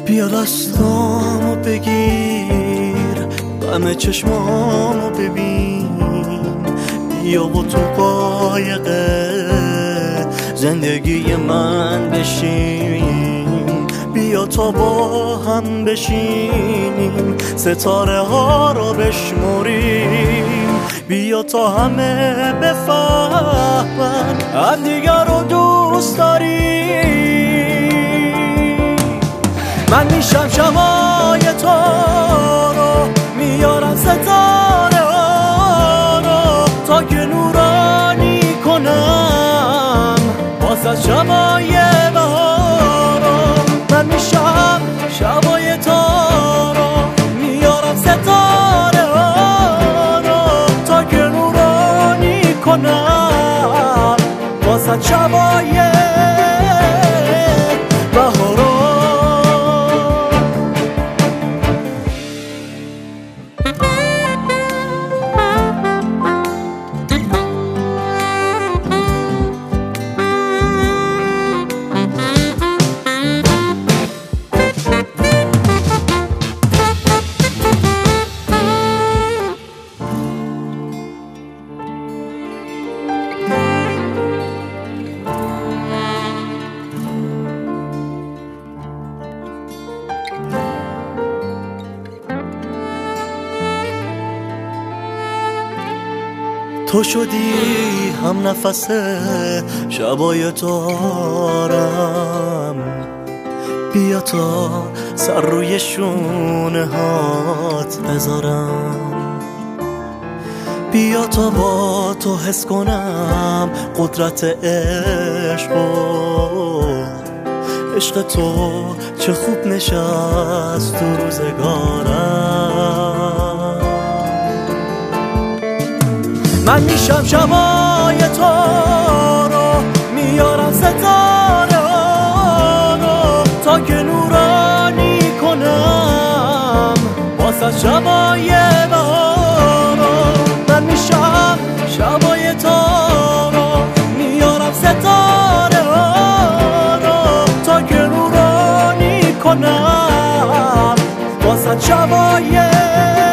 بیا دستامو بگیر، غم چشمامو ببین، بیا و تو قایق زندگی من بشین، بیا تا با هم بشینیم ستاره ها رو بشمریم، بیا تا همه بفهمن هم دیگر رو دوست داریم. من میشم شمای تو رو، میارم ستاره ها رو تا که نورانی کنم واسه شمای بهار رو. من میشم شمای تو رو، میارم ستاره ها رو تا که نورانی کنم واسه شمای بهار رو. تو شدی هم نفس شبای تارم، بیا تا سر روی شونه هات بذارم، بیا تا با تو حس کنم قدرت عشق عشق تو چه خوب نشست تو روزگارم. من میشم شمای تو رو، میارم ستاره ها رو تا که نورانی کنم واسه شمای بهار رو. من میشم شمای تو رو، میارم ستاره ها رو تا که نورانی کنم واسه شمای